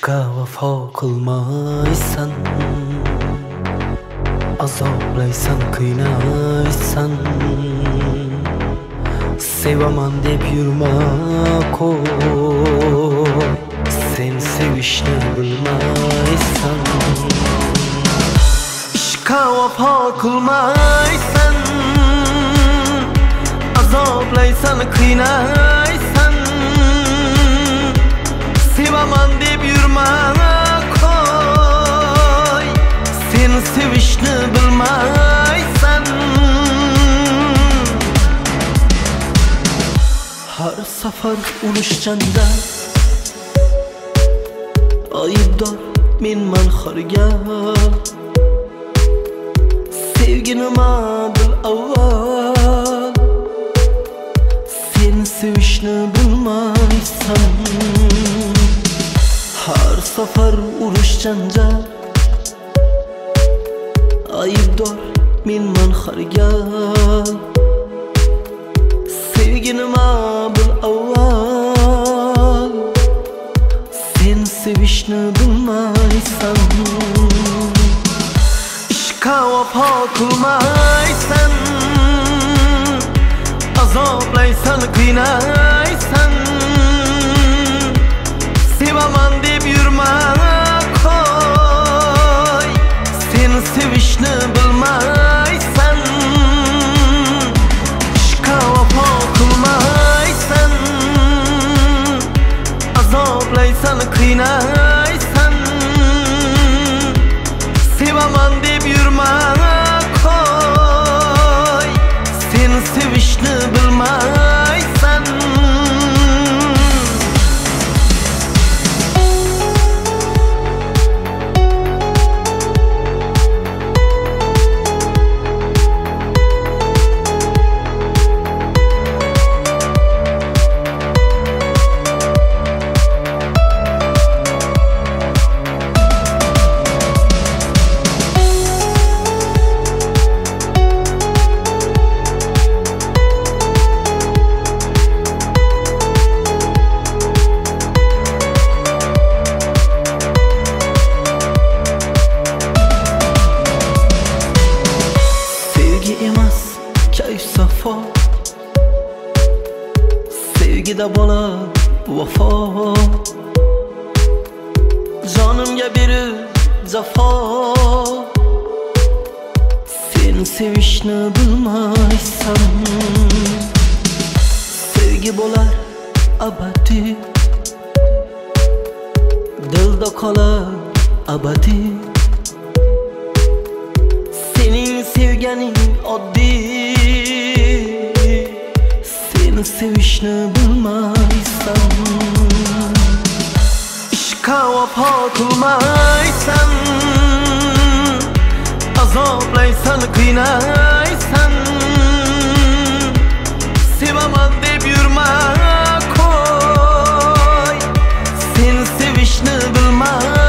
Ishqa vafo qilmaysan, azoblaysan, qiynaysan. Sevaman deb yurma qo'y, sen sevishni bilmaysan. Ishqa vafo qilmaysan, azoblaysan, qiynaysan. Sevaman deb yurma qo'y, sen sevishni bilmaysan. Har safar urushganda aybdor menman har gal. Sevgi nima bil avval, sen sevishni bilmaysan. Har safar urush janjal, aybdor menman har gal. Sevgi nima bil avval, sen sevishni bilmaysan. Ishqa vafo qilmaysan, azoblaysan, qiynaysan. Sevaman deb yurma qo'y, sen sevishni bilmaysan. Ishqa vafo qilmaysan, azoblaysan, qiynaysan. Sevaman deb yurma qo'y, sen sevishni bilmaysan. Kayf safo, sevgida bo'lar vafo. Jonimga berib jafo, sen sevishni bilmaysan. Sevgi bo'lar abadiy, dilda qolar abadiy. Sening sevganing oddiy, seni sevishni bilmaysan. Ishqa vafo qilmaysan, azoblaysan, qiynaysan. Sevaman deb yurma qo'y, sen sevishni bilmaysan.